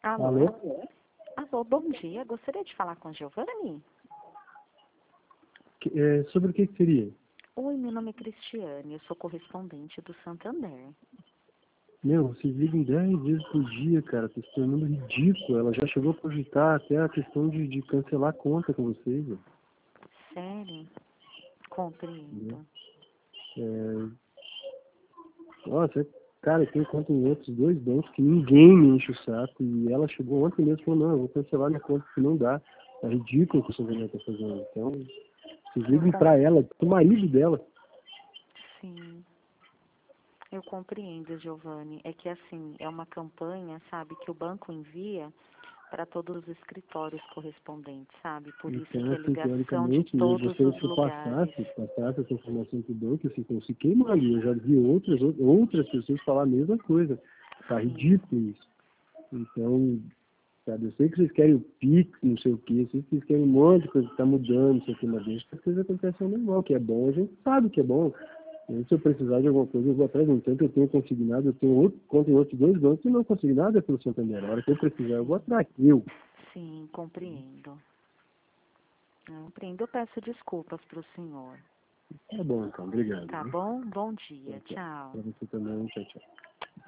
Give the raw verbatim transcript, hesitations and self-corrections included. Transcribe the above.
Alô? Alô? Alô, bom dia. Gostaria de falar com a Giovanni? Que- é, sobre o que que seria? Oi, meu nome é Cristiane, eu sou correspondente do Santander. Meu, vocês ligam dez vezes por dia, cara, tá se tornando ridículo. Ela já chegou a cogitar até a questão de, de cancelar a conta com vocês, velho. Sério? Entendeu? Compreendo. É, nossa, cara, eu tenho conta em outros dois bancos que ninguém me enche o saco. E ela chegou ontem mesmo e falou, não, eu vou cancelar minha conta porque não dá. É ridículo o que o Santander tá fazendo. Então, vocês Eu ligam com... pra ela, pro marido dela. Sim, eu compreendo, Giovanni. É que assim, é uma campanha, sabe, que o banco envia para todos os escritórios correspondentes, sabe? Por isso que Então, é assim, ligação de teoricamente, eu todos gostaria os que você lugares. passasse, passasse essa informação para o banco, assim, como se queimando. Eu já vi outras, outras pessoas falar a mesma coisa. Tá Sim, ridículo isso. Então, sabe, eu sei que vocês querem o Pix, não sei o quê, eu sei que vocês querem um monte de coisa que tá mudando, não sei o que, mas deixa que as coisas acontecem normal, que é bom, a gente sabe que é bom. E aí, se eu precisar de alguma coisa, eu vou atrás. No entanto, eu tenho consignado, eu tenho outro, conta em outros dois bancos e não consegui nada pelo Santander. A hora que eu precisar, eu vou atrás. Eu. sim, compreendo. Eu compreendo. Eu peço desculpas para o senhor. Tá bom, então. Obrigado. Tá Né? bom? Bom Tchau, dia. tchau. Tchau. Pra você também. Tchau, tchau.